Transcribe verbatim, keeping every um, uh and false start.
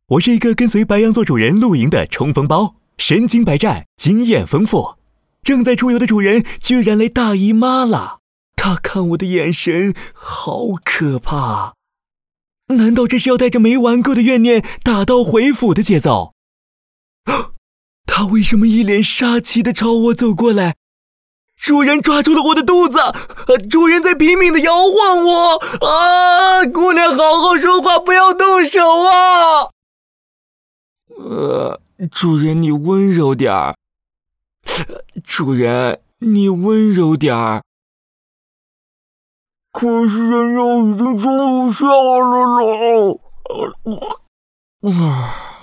我是一个跟随白羊座主人露营的冲锋包，身经百战，经验丰富。正在出游的主人居然来大姨妈了，他看我的眼神好可怕。难道这是要带着没玩够的怨念打道回府的节奏？他为什么一脸杀气地朝我走过来？主人抓住了我的肚子，呃、主人在拼命地摇晃我啊！姑娘，好好说话，不要动手啊！呃，主人你温柔点儿，主人你温柔点儿。可是人家已经装不下了啦！啊